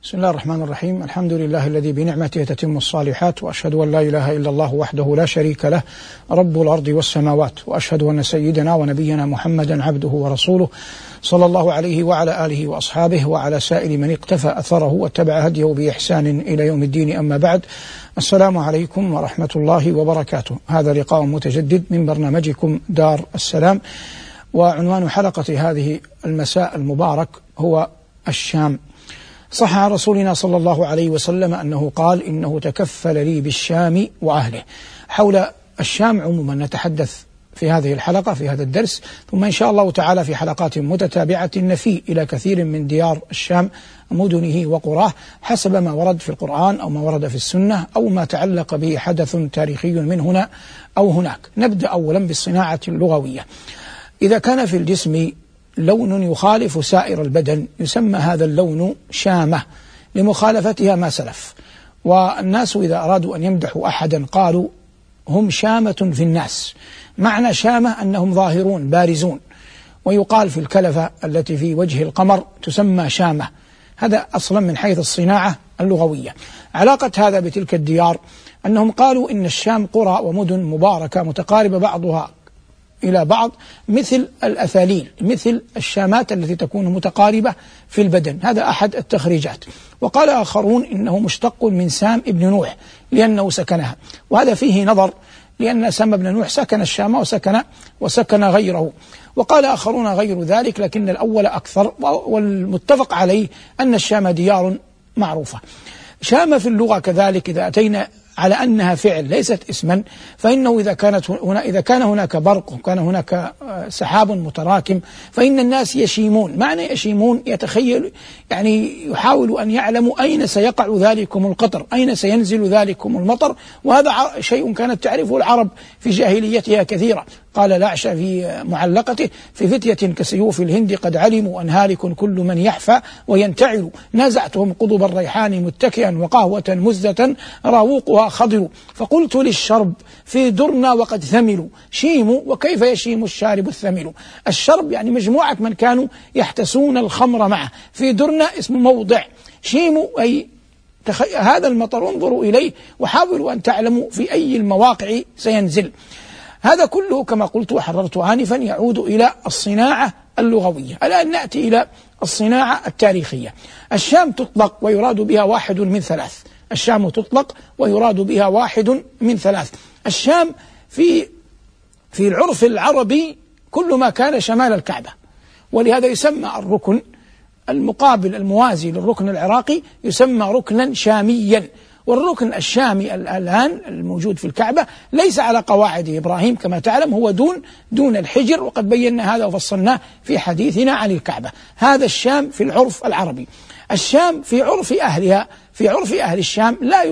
بسم الله الرحمن الرحيم. الحمد لله الذي بنعمته تتم الصالحات، وأشهد أن لا إله إلا الله وحده لا شريك له رب الأرض والسماوات، وأشهد أن سيدنا ونبينا محمدا عبده ورسوله صلى الله عليه وعلى آله وأصحابه وعلى سائر من اقتفى أثره واتبع هديه بإحسان إلى يوم الدين. أما بعد، السلام عليكم ورحمة الله وبركاته. هذا لقاء متجدد من برنامجكم دار السلام، وعنوان حلقة هذه المساء المبارك هو الشام. صح عن رسولنا صلى الله عليه وسلم أنه قال: إنه تكفل لي بالشام وأهله. حول الشام عموما نتحدث في هذه الحلقة، في هذا الدرس، ثم إن شاء الله تعالى في حلقات متتابعة نفي إلى كثير من ديار الشام، مدنه وقراه، حسب ما ورد في القرآن أو ما ورد في السنة أو ما تعلق به حدث تاريخي من هنا أو هناك. نبدأ أولا بالصناعة اللغوية. إذا كان في الجسم لون يخالف سائر البدن يسمى هذا اللون شامة لمخالفتها ما سلف. والناس إذا أرادوا أن يمدحوا أحدا قالوا هم شامة في الناس. معنى شامة أنهم ظاهرون بارزون، ويقال في الكلفة التي في وجه القمر تسمى شامة. هذا أصلا من حيث الصناعة اللغوية. علاقة هذا بتلك الديار أنهم قالوا إن الشام قرى ومدن مباركة متقاربة بعضها إلى بعض، مثل الأثاليل، مثل الشامات التي تكون متقاربة في البدن. هذا أحد التخريجات. وقال آخرون إنه مشتق من سام ابن نوح لأنه سكنها، وهذا فيه نظر، لأن سام ابن نوح سكن الشام وسكن غيره. وقال آخرون غير ذلك، لكن الأول أكثر، والمتفق عليه أن الشام ديار معروفة. شام في اللغة كذلك إذا أتينا على أنها فعل ليست اسما، فإنه إذا كان هناك برق وكان هناك سحاب متراكم فإن الناس يشيمون. معنى يشيمون يتخيل، يعني يحاول أن يعلموا أين سيقع ذلكم القطر، أين سينزل ذلكم المطر. وهذا شيء كانت تعرفه العرب في جاهليتها كثيرا. قال الأعشى في معلقته: في فتية كسيوف الهند قد علموا أن هالك كل من يحفى وينتعل، نازعتهم قضب الريحان متكئا وقهوة مزة راوقها خضر، فقلت للشرب في درنا وقد ثملوا شيموا وكيف يشيم الشارب الثمل. الشرب يعني مجموعة من كانوا يحتسون الخمر معه. في درنا اسم موضع، شيموا أي هذا المطر انظروا إليه وحاولوا أن تعلموا في أي المواقع سينزل. هذا كله كما قلت وحررت آنفا يعود إلى الصناعة اللغوية. الآن نأتي إلى الصناعة التاريخية. الشام تطلق ويراد بها واحد من ثلاث. الشام تطلق ويراد بها واحد من ثلاث. الشام في العرف العربي كل ما كان شمال الكعبة، ولهذا يسمى الركن المقابل الموازي للركن العراقي يسمى ركنا شاميا. والركن الشامي الآن الموجود في الكعبة ليس على قواعد إبراهيم كما تعلم، هو دون الحجر، وقد بينا هذا وفصلناه في حديثنا عن الكعبة. هذا الشام في العرف العربي. الشام في عرف أهلها، في عرف أهل الشام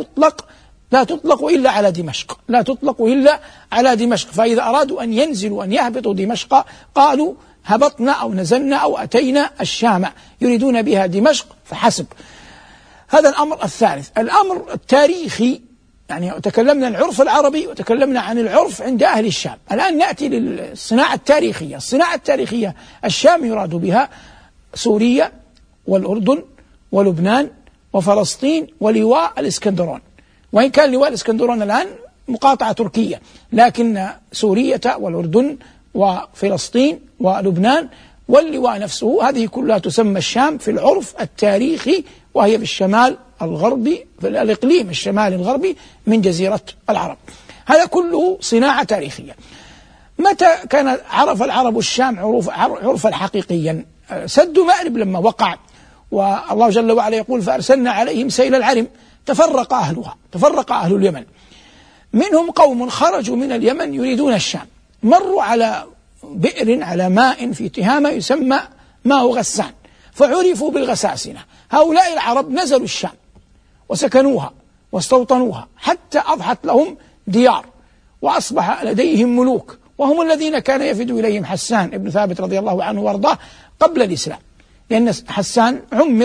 لا تطلق إلا على دمشق، لا تطلق إلا على دمشق. فإذا أرادوا أن ينزلوا أن يهبطوا دمشق قالوا هبطنا أو نزلنا أو أتينا الشام، يريدون بها دمشق فحسب. هذا الأمر الثالث. الأمر التاريخي، يعني تكلمنا عن العرف العربي وتكلمنا عن العرف عند أهل الشام. الآن نأتي للصناعة التاريخية. الصناعة التاريخية الشام يراد بها سوريا والأردن ولبنان وفلسطين ولواء الإسكندرون، وإن كان لواء الإسكندرون الآن مقاطعة تركية، لكن سوريا والأردن وفلسطين ولبنان واللواء نفسه هذه كلها تسمى الشام في العرف التاريخي، وهي في الشمال الغربي، في الإقليم الشمالي الغربي من جزيرة العرب. هذا كله صناعة تاريخية. متى كان عرف العرب الشام عرفا حقيقيا؟ سد مأرب لما وقع، والله جل وعلا يقول: فأرسلنا عليهم سيل العرم، تفرق أهل اليمن. منهم قوم خرجوا من اليمن يريدون الشام، مروا على بئر على ماء في تهامة يسمى ماء غسان، فعرفوا بالغساسنة. هؤلاء العرب نزلوا الشام وسكنوها واستوطنوها حتى أضحت لهم ديار وأصبح لديهم ملوك، وهم الذين كان يفد إليهم حسان ابن ثابت رضي الله عنه وارضاه قبل الإسلام، لأن حسان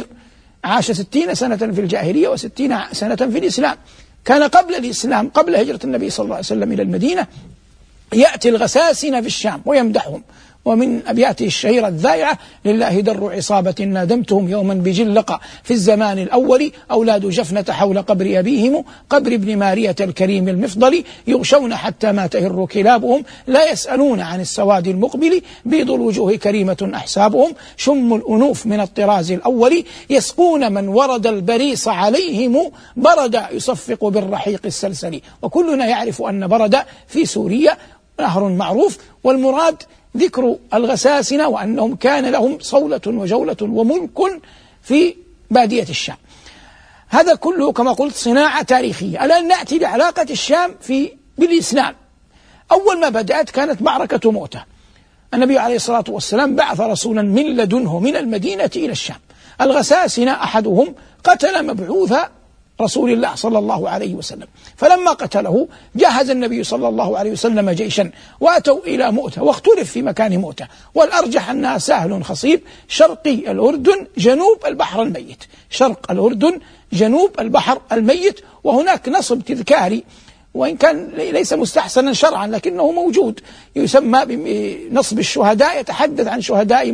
عاش 60 سنة في الجاهلية و60 سنة في الإسلام. كان قبل الإسلام، قبل هجرة النبي صلى الله عليه وسلم إلى المدينة، يأتي الغساسنة في الشام ويمدحهم ومن أبياته الشهيرة الذائعة: لله در عصابة نادمتهم يوما بجلقة في الزمان الأول أولاد جفنة حول قبر أبيهم قبر ابن مارية الكريم المفضل يغشون حتى ما تهر كلابهم لا يسألون عن السواد المقبل بيض الوجوه كريمة أحسابهم شم الأنوف من الطراز الأول يسقون من ورد البريص عليهم برد يصفق بالرحيق السلسل. وكلنا يعرف أن برد في سوريا نهر معروف، والمراد ذكر الغساسنة وأنهم كان لهم صولة وجولة وملك في بادية الشام. هذا كله كما قلت صناعة تاريخية. الآن نأتي لعلاقة الشام بالإسلام. أول ما بدأت كانت معركة مؤتة. النبي عليه الصلاة والسلام بعث رسولا من لدنه من المدينة إلى الشام. الغساسنة أحدهم قتل مبعوث رسول الله صلى الله عليه وسلم، فلما قتله جهز النبي صلى الله عليه وسلم جيشا وأتوا إلى مؤتة، واختلف في مكان مؤتة، والأرجح أنها ساحل خصيب شرقي الأردن جنوب البحر الميت، شرق الأردن جنوب البحر الميت. وهناك نصب تذكاري وإن كان ليس مستحسنا شرعا لكنه موجود يسمى بنصب الشهداء، يتحدث عن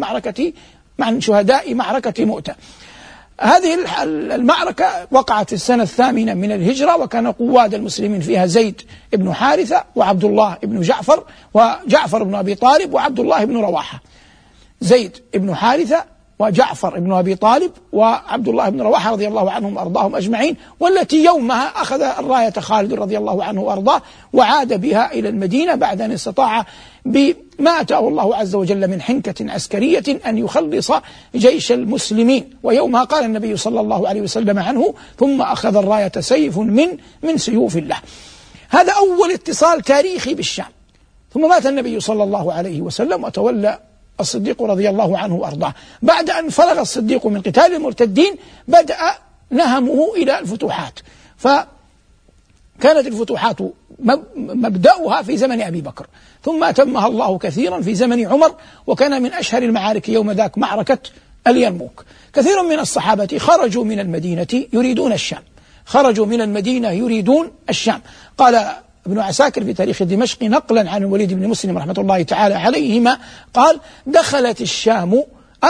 شهداء معركة مؤتة. هذه المعركة وقعت في السنة 8 من الهجرة، وكان قواد المسلمين فيها زيد بن حارثة وعبد الله بن جعفر وجعفر بن أبي طالب وعبد الله بن رواحة. زيد بن حارثة وجعفر بن أبي طالب وعبد الله بن رواحة رضي الله عنهم وأرضاهم أجمعين، والتي يومها أخذ الراية خالد رضي الله عنه وأرضاه وعاد بها إلى المدينة بعد أن استطاع بما أتاه الله عز وجل من حنكة عسكرية أن يخلص جيش المسلمين. ويومها قال النبي صلى الله عليه وسلم عنه: ثم أخذ الراية سيف من سيوف الله. هذا أول اتصال تاريخي بالشام. ثم مات النبي صلى الله عليه وسلم وتولى الصديق رضي الله عنه وأرضاه. بعد أن فرغ الصديق من قتال المرتدين بدأ نهمه إلى الفتوحات، فكانت الفتوحات مبدأها في زمن أبي بكر، ثم أتمها الله كثيرا في زمن عمر، وكان من أشهر المعارك يوم ذاك معركة اليرموك. كثير من الصحابة خرجوا من المدينة يريدون الشام، خرجوا من المدينة يريدون الشام. قال ابن عساكر في تاريخ دمشق نقلا عن الوليد بن مسلم رحمة الله تعالى عليهما قال: دخلت الشام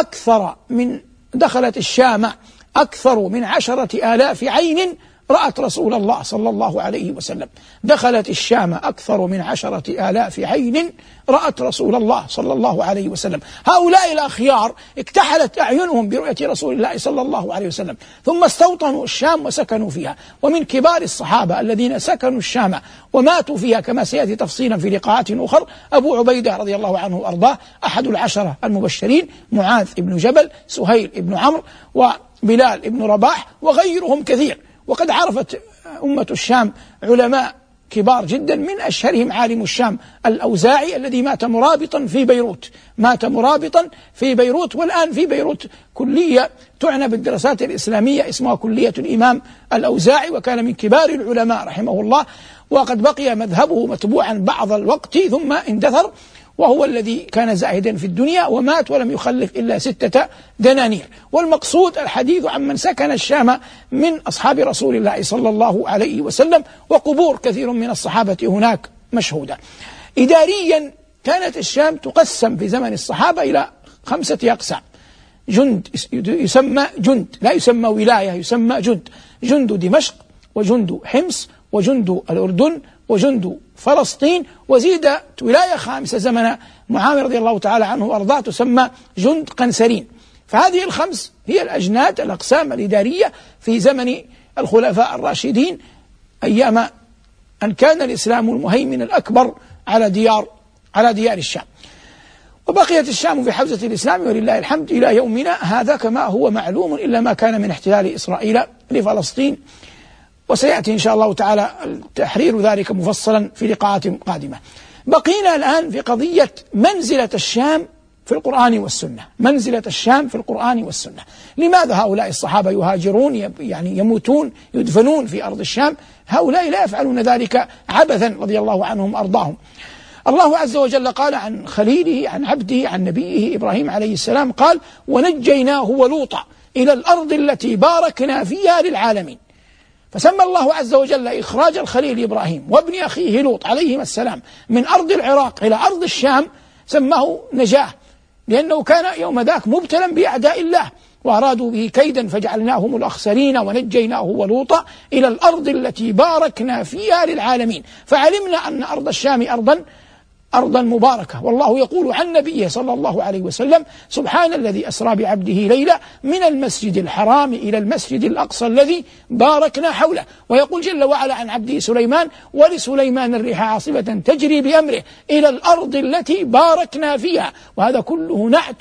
أكثر من 10,000 عين رأت رسول الله صلى الله عليه وسلم. دخلت الشام أكثر من 10,000 عين رأت رسول الله صلى الله عليه وسلم. هؤلاء الأخيار اكتحلت أعينهم برؤية رسول الله صلى الله عليه وسلم، ثم استوطنوا الشام وسكنوا فيها. ومن كبار الصحابة الذين سكنوا الشام وماتوا فيها كما سيأتي تفصيلا في لقاءات أخر أبو عبيدة رضي الله عنه وأرضاه أحد العشرة المبشرين، معاذ بن جبل، سهيل بن عمرو، وبلال بن رباح، وغيرهم كثير. وقد عرفت أمة الشام علماء كبار جدا، من أشهرهم عالم الشام الأوزاعي الذي مات مرابطا في بيروت. والآن في بيروت كلية تعنى بالدراسات الإسلامية اسمها كلية الإمام الأوزاعي، وكان من كبار العلماء رحمه الله، وقد بقي مذهبه متبوعا بعض الوقت ثم اندثر، وهو الذي كان زاهدا في الدنيا ومات ولم يخلف إلا 6 دنانير. والمقصود الحديث عن من سكن الشام من أصحاب رسول الله صلى الله عليه وسلم، وقبور كثير من الصحابة هناك مشهودة. إداريا كانت الشام تقسم في زمن الصحابة إلى 5 أقسام. جند يسمى جند، لا يسمى ولاية، يسمى جند. جند دمشق، وجند حمص، وجند الأردن، وجند فلسطين، وزيدت ولاية 5 زمن معاوية رضي الله تعالى عنه وأرضاه تسمى جند قنسرين. فهذه ال5 هي الأجناد الأقسام الإدارية في زمن الخلفاء الراشدين، أيام أن كان الإسلام المهيمن الأكبر على ديار الشام. وبقيت الشام في حوزة الإسلام ولله الحمد إلى يومنا هذا كما هو معلوم، إلا ما كان من احتلال إسرائيل لفلسطين، وسيأتي إن شاء الله تعالى تحرير ذلك مفصلا في لقاءات قادمة. بقينا الآن في قضية منزلة الشام في القرآن والسنة. منزلة الشام في القرآن والسنة. لماذا هؤلاء الصحابة يهاجرون، يعني يموتون يدفنون في أرض الشام؟ هؤلاء لا يفعلون ذلك عبثا رضي الله عنهم أرضاهم. الله عز وجل قال عن خليله، عن عبده، عن نبيه إبراهيم عليه السلام، قال: ونجيناه ولوطا إلى الأرض التي باركنا فيها للعالمين. فسمى الله عز وجل إخراج الخليل إبراهيم وابن أخيه لوط عليهما السلام من أرض العراق إلى أرض الشام سماه نجاه، لأنه كان يوم ذاك مبتلا بأعداء الله وأرادوا به كيدا فجعلناهم الأخسرين ونجيناه ولوطا إلى الأرض التي باركنا فيها للعالمين. فعلمنا أن أرض الشام أرضا مباركة. والله يقول عن نبيه صلى الله عليه وسلم: سبحان الذي أسرى بعبده ليلا من المسجد الحرام إلى المسجد الأقصى الذي باركنا حوله. ويقول جل وعلا عن عبده سليمان: ولسليمان الريح عاصفة تجري بأمره إلى الأرض التي باركنا فيها. وهذا كله نعت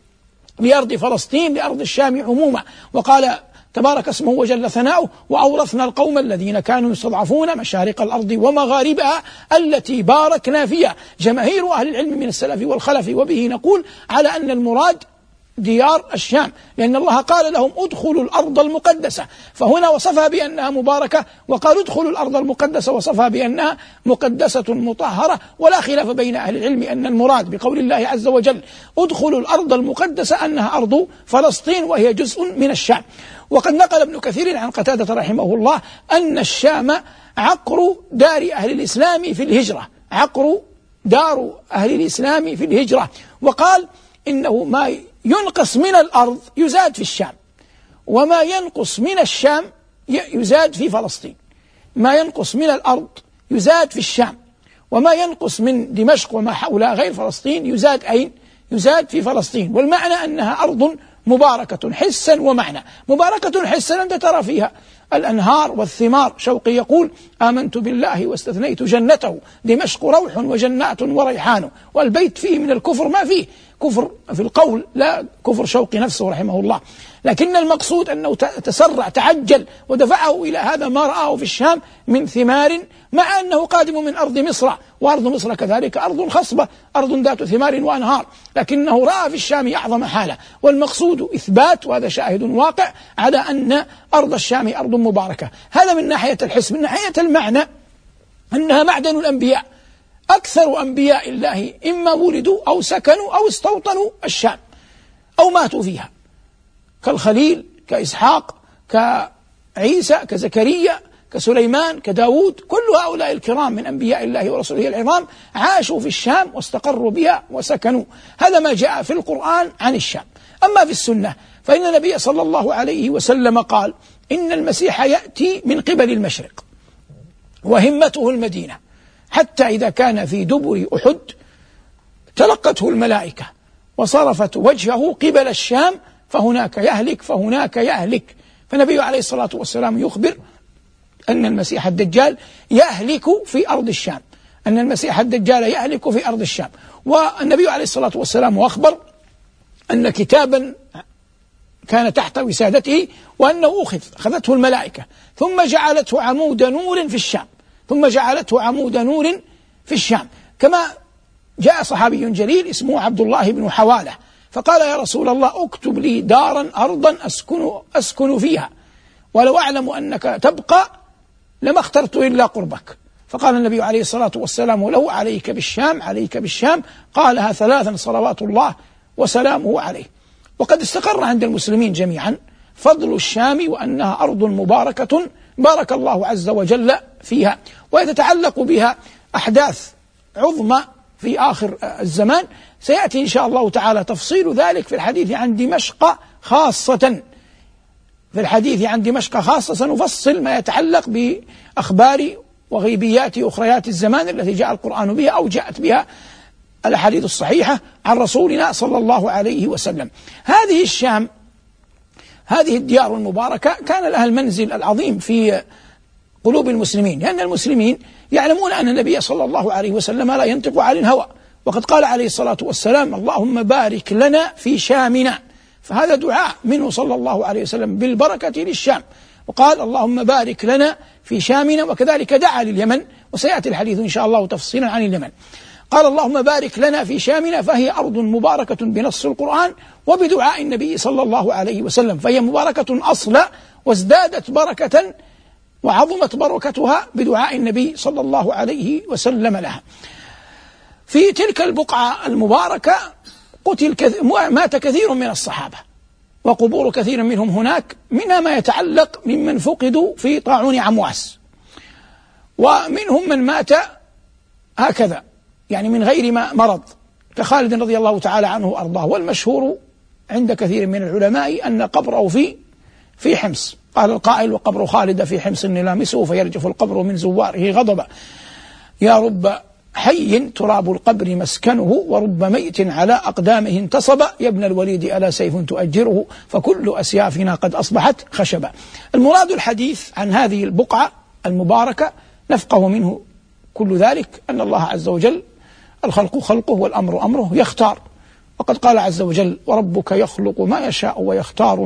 لأرض فلسطين، لأرض الشام عموما. وقال تبارك اسمه وجل ثناؤه: وأورثنا القوم الذين كانوا يستضعفون مشارق الأرض ومغاربها التي باركنا فيها. جماهير أهل العلم من السلف والخلف وبه نقول على أن المراد ديار الشام، لأن الله قال لهم: ادخلوا الأرض المقدسة، فهنا وصفها بأنها مباركة، وقال ادخلوا الأرض المقدسة وصفها بأنها مقدسة مطهرة. ولا خلاف بين أهل العلم أن المراد بقول الله عز وجل ادخلوا الأرض المقدسة أنها أرض فلسطين، وهي جزء من الشام. وقد نقل ابن كثير عن قتادة رحمه الله أن الشام عقر دار أهل الإسلام في الهجرة، عقر دار أهل الإسلام في الهجرة. وقال إنه ما ينقص من الأرض يزاد في الشام، وما ينقص من الشام يزاد في فلسطين. ما ينقص من الأرض يزاد في الشام، وما ينقص من دمشق وما حولها غير فلسطين يزاد أين؟ يزاد في فلسطين. والمعنى أنها أرض مباركة حسا ومعنى. مباركة حسا أنت ترى فيها الأنهار والثمار. شوقي يقول: آمنت بالله واستثنيت جنته، دمشق روح وجنات وريحان. والبيت فيه من الكفر ما فيه كفر في القول، لا كفر شوقي نفسه رحمه الله، لكن المقصود أنه تسرع تعجل ودفعه إلى هذا ما رآه في الشام من ثمار، مع أنه قادم من أرض مصر، وأرض مصر كذلك أرض خصبة، أرض ذات ثمار وأنهار، لكنه رأى في الشام أعظم حالة. والمقصود إثبات، وهذا شاهد واقع على أن أرض الشام أرض مباركة. هذا من ناحية الحس. من ناحية المعنى أنها معدن الأنبياء. أكثر أنبياء الله إما ولدوا أو سكنوا أو استوطنوا الشام أو ماتوا فيها، كالخليل، كإسحاق، كعيسى، كزكريا، كسليمان، كداود. كل هؤلاء الكرام من أنبياء الله ورسوله العظام عاشوا في الشام واستقروا بها وسكنوا. هذا ما جاء في القرآن عن الشام. أما في السنة فإن النبي صلى الله عليه وسلم قال: إن المسيح يأتي من قبل المشرق وهمته المدينة، حتى إذا كان في دبر أحد تلقته الملائكة وصرفت وجهه قبل الشام فهناك يهلك فهناك يهلك. فالنبي عليه الصلاة والسلام يخبر أن المسيح الدجال يهلك في أرض الشام، أن المسيح الدجال يهلك في أرض الشام. والنبي عليه الصلاة والسلام أخبر أن كتابا كان تحت وسادته وأنه أخذته الملائكة ثم جعلته عمود نور في الشام، ثم جعلته عمود نور في الشام. كما جاء صحابي جليل اسمه عبد الله بن حوالة فقال: يا رسول الله اكتب لي دارا أرضا أسكن فيها، ولو أعلم أنك تبقى لما اخترت إلا قربك. فقال النبي عليه الصلاة والسلام له: عليك بالشام، عليك بالشام. قالها 3 صلوات الله وسلامه عليه. وقد استقر عند المسلمين جميعا فضل الشام وأنها أرض مباركة بارك الله عز وجل فيها، ويتعلق بها أحداث عظمى في آخر الزمان. سيأتي إن شاء الله تعالى تفصيل ذلك في الحديث عن دمشق خاصة. في الحديث عن دمشق خاصة سنفصل ما يتعلق بأخبار وغيبيات أخريات الزمان التي جاء القرآن بها أو جاءت بها الأحاديث الصحيحة عن رسولنا صلى الله عليه وسلم. هذه الشام، هذه الديار المباركة كان لها المنزل العظيم في قلوب المسلمين، لأن المسلمين يعلمون أن النبي صلى الله عليه وسلم لا ينطق عن الهوى، وقد قال عليه الصلاة والسلام: اللهم بارك لنا في شامنا. فهذا دعاء منه صلى الله عليه وسلم بالبركة للشام، وقال: اللهم بارك لنا في شامنا. وكذلك دعا لليمن، وسيأتي الحديث إن شاء الله تفصيلا عن اليمن. قال: اللهم بارك لنا في شامنا، فهي أرض مباركة بنص القرآن وبدعاء النبي صلى الله عليه وسلم، فهي مباركة أصلا وازدادت بركة وعظمت بركتها بدعاء النبي صلى الله عليه وسلم لها. في تلك البقعة المباركة مات كثير من الصحابة، وقبور كثير منهم هناك، منها ما يتعلق ممن فقدوا في طاعون عمواس، ومنهم من مات هكذا يعني من غير مرض، كخالد رضي الله تعالى عنه وأرضاه. والمشهور عند كثير من العلماء أن قبره في حمص. قال القائل: وقبر خالد في حمص نلامسه فيرجف القبر من زواره غضبا، يا رب حي تراب القبر مسكنه ورب ميت على أقدامه انتصب، يا ابن الوليد ألا سيف تؤجره فكل أسيافنا قد أصبحت خشبا. المراد الحديث عن هذه البقعة المباركة نفقه منه كل ذلك أن الله عز وجل الخلق خلقه والأمر أمره يختار، وقد قال عز وجل: وربك يخلق ما يشاء ويختار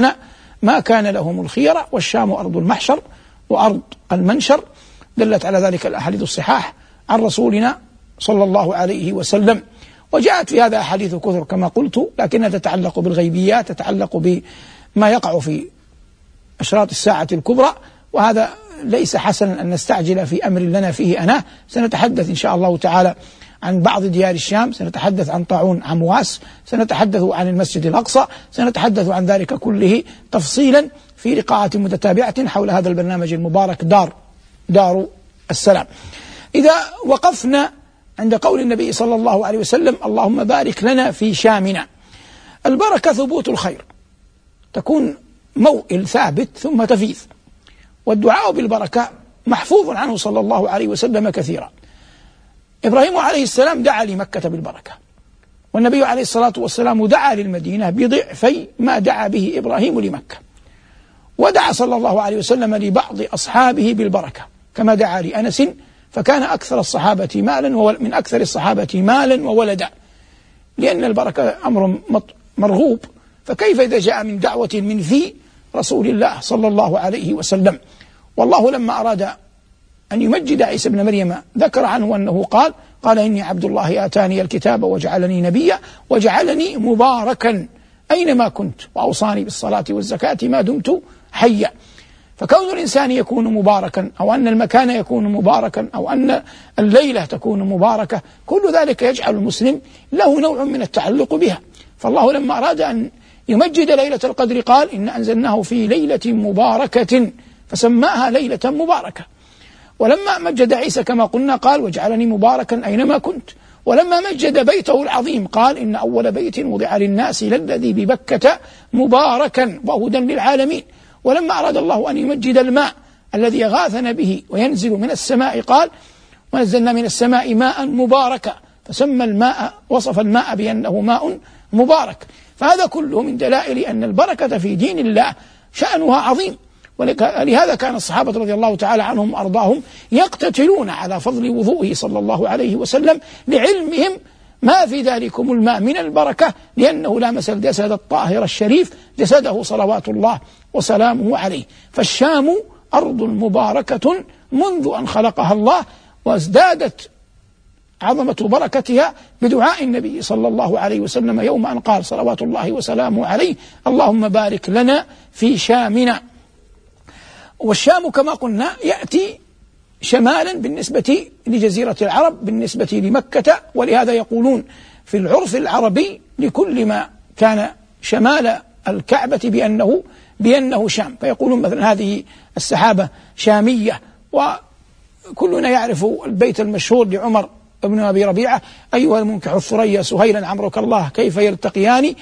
ما كان لهم الخيرة، والشام أرض المحشر وأرض المنشر. دلت على ذلك الأحاديث الصحاح عن رسولنا صلى الله عليه وسلم، وجاءت في هذا أحاديث كثر كما قلت، لكنها تتعلق بالغيبيات، تتعلق بما يقع في أشراط الساعة الكبرى، وهذا ليس حسنا أن نستعجل في أمر لنا فيه أناه. سنتحدث إن شاء الله تعالى عن بعض ديار الشام، سنتحدث عن طاعون عمواس، سنتحدث عن المسجد الأقصى، سنتحدث عن ذلك كله تفصيلا في لقاءات متتابعة حول هذا البرنامج المبارك دار السلام. إذا وقفنا عند قول النبي صلى الله عليه وسلم: اللهم بارك لنا في شامنا. البركة ثبوت الخير، تكون موئل ثابت ثم تفيض، والدعاء بالبركة محفوظ عنه صلى الله عليه وسلم كثيرا. إبراهيم عليه السلام دعا لمكة بالبركة، والنبي عليه الصلاة والسلام دعا للمدينة بضعفي ما دعا به إبراهيم لمكة، ودعا صلى الله عليه وسلم لبعض أصحابه بالبركة كما دعا لأنس، فكان أكثر الصحابة من أكثر الصحابة مالا وولدا، لأن البركة أمر مرغوب، فكيف إذا جاء من دعوة من في رسول الله صلى الله عليه وسلم. والله لما أراد أن يمجد عيسى ابن مريم ذكر عنه أنه قال: إني عبد الله آتاني الكتاب وجعلني نبيا وجعلني مباركا أينما كنت وأوصاني بالصلاة والزكاة ما دمت حيا. فكون الإنسان يكون مباركا، أو أن المكان يكون مباركا، أو أن الليلة تكون مباركة، كل ذلك يجعل المسلم له نوع من التعلق بها. فالله لما أراد أن يمجد ليلة القدر قال: إن أنزلناه في ليلة مباركة فسماها ليلة مباركة. ولما مجد عيسى كما قلنا قال: وجعلني مباركا أينما كنت. ولما مجد بيته العظيم قال: إن أول بيت وضع للناس للذي ببكة مباركا وهدى للعالمين. ولما أراد الله أن يمجد الماء الذي يغاثنا به وينزل من السماء قال: ونزلنا من السماء ماء مباركا، فسمى الماء وصف الماء بأنه ماء مبارك. فهذا كله من دلائل أن البركة في دين الله شأنها عظيم. ولهذا كان الصحابة رضي الله تعالى عنهم وأرضاهم يقتتلون على فضل وضوئه صلى الله عليه وسلم لعلمهم ما في ذلكم الماء من البركة، لأنه لامس الجسد الطاهر الشريف جسده صلوات الله وسلامه عليه. فالشام أرض مباركة منذ أن خلقها الله، وازدادت عظمة بركتها بدعاء النبي صلى الله عليه وسلم يوم أن قال صلوات الله وسلامه عليه: اللهم بارك لنا في شامنا. والشام كما قلنا يأتي شمالا بالنسبة لجزيرة العرب بالنسبة لمكة، ولهذا يقولون في العرف العربي لكل ما كان شمال الكعبة بأنه شام، فيقولون مثلا هذه السحابة شامية. وكلنا يعرف البيت المشهور لعمر ابن أبي ربيعة: أيها المنكح الثريا سهيلا عمرك الله كيف يلتقيان،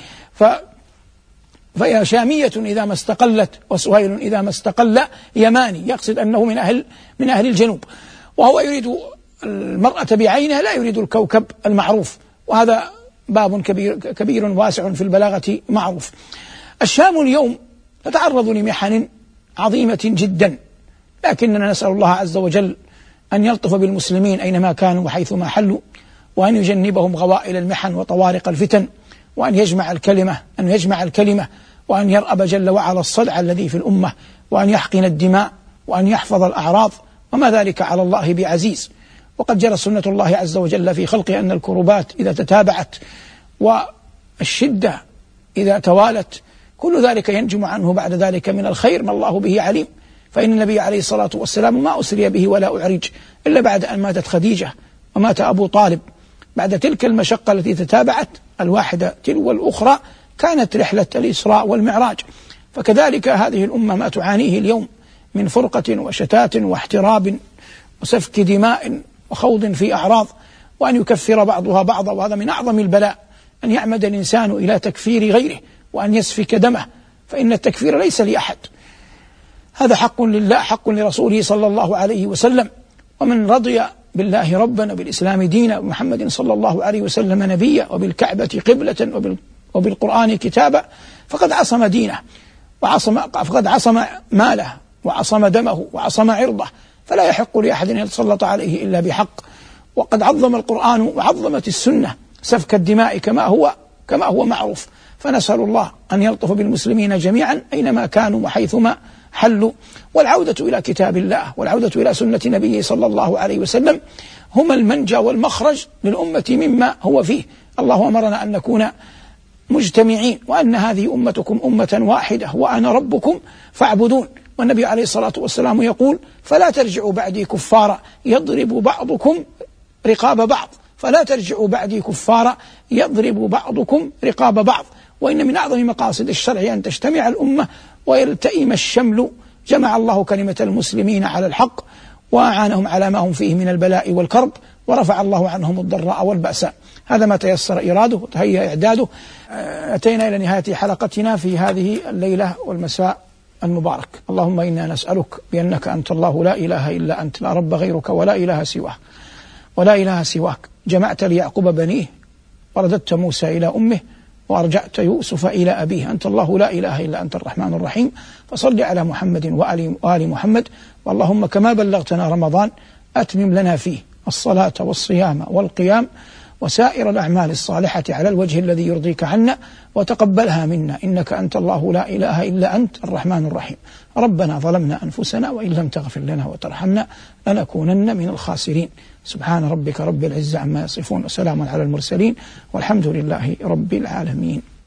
فهي شامية إذا ما استقلت وسهيل إذا ما استقل يماني، يقصد أنه من أهل الجنوب، وهو يريد المرأة بعينها لا يريد الكوكب المعروف، وهذا باب كبير واسع في البلاغة معروف. الشام اليوم تتعرض لمحن عظيمة جدا، لكننا نسأل الله عز وجل أن يلطف بالمسلمين أينما كانوا وحيثما حلوا، وأن يجنبهم غوائل المحن وطوارق الفتن، وأن يجمع الكلمة، وأن يرأب جل وعلا الصدع الذي في الأمة، وأن يحقن الدماء، وأن يحفظ الأعراض، وما ذلك على الله بعزيز. وقد جرت سنة الله عز وجل في خلقه أن الكربات إذا تتابعت والشدة إذا توالت كل ذلك ينجم عنه بعد ذلك من الخير ما الله به عليم. فإن النبي عليه الصلاة والسلام ما أسري به ولا أعرج إلا بعد أن ماتت خديجة ومات أبو طالب. بعد تلك المشقة التي تتابعت الواحدة تلو الأخرى كانت رحلة الإسراء والمعراج. فكذلك هذه الأمة ما تعانيه اليوم من فرقة وشتات واحتراب وسفك دماء وخوض في أعراض وأن يكفر بعضها بعضا، وهذا من أعظم البلاء، أن يعمد الإنسان إلى تكفير غيره وأن يسفك دمه، فإن التكفير ليس لأحد، هذا حق لله، حق لرسوله صلى الله عليه وسلم. ومن رضي بالله ربا وبالإسلام دينا ومحمد صلى الله عليه وسلم نبيا وبالكعبة قبلة وبالقرآن كتابا فقد عصم دينه فقد عصم ماله وعصم دمه وعصم عرضه، فلا يحق لأحد أن يتسلط عليه إلا بحق. وقد عظم القرآن وعظمت السنة سفك الدماء كما هو معروف، فنسأل الله أن يلطف بالمسلمين جميعا أينما كانوا وحيثما حلوا. والعودة إلى كتاب الله والعودة إلى سنة نبيه صلى الله عليه وسلم هما المنجى والمخرج للأمة مما هو فيه. الله أمرنا أن نكون مجتمعين، وأن هذه أمتكم أمة واحدة وأنا ربكم فاعبدون. والنبي عليه الصلاة والسلام يقول: فلا ترجعوا بعدي كفارا يضرب بعضكم رقاب بعض، فلا ترجعوا بعدي كفارا يضرب بعضكم رقاب بعض. وإن من أعظم مقاصد الشرع أن تجتمع الأمة ويلتئم الشمل، جمع الله كلمة المسلمين على الحق وأعانهم على ما هم فيه من البلاء والكرب، ورفع الله عنهم الضراء والبأساء. هذا ما تيسر إراده وتهيأ إعداده. أتينا إلى نهاية حلقتنا في هذه الليلة والمساء المبارك. اللهم إنا نسألك بأنك أنت الله لا إله إلا أنت، لا رب غيرك ولا إله سواك، جمعت ليعقوب بنيه ورددت موسى إلى أمه وأرجعت يوسف إلى أبيه، أنت الله لا إله إلا أنت الرحمن الرحيم، فصل على محمد وآل محمد. واللهم كما بلغتنا رمضان أتمم لنا فيه الصلاة والصيام والقيام وسائر الأعمال الصالحة على الوجه الذي يرضيك عنا، وتقبلها منا إنك أنت الله لا إله إلا أنت الرحمن الرحيم. ربنا ظلمنا أنفسنا وإن لم تغفر لنا وترحمنا لنكونن من الخاسرين. سبحان ربك رب العزة عما يصفون وسلام على المرسلين والحمد لله رب العالمين.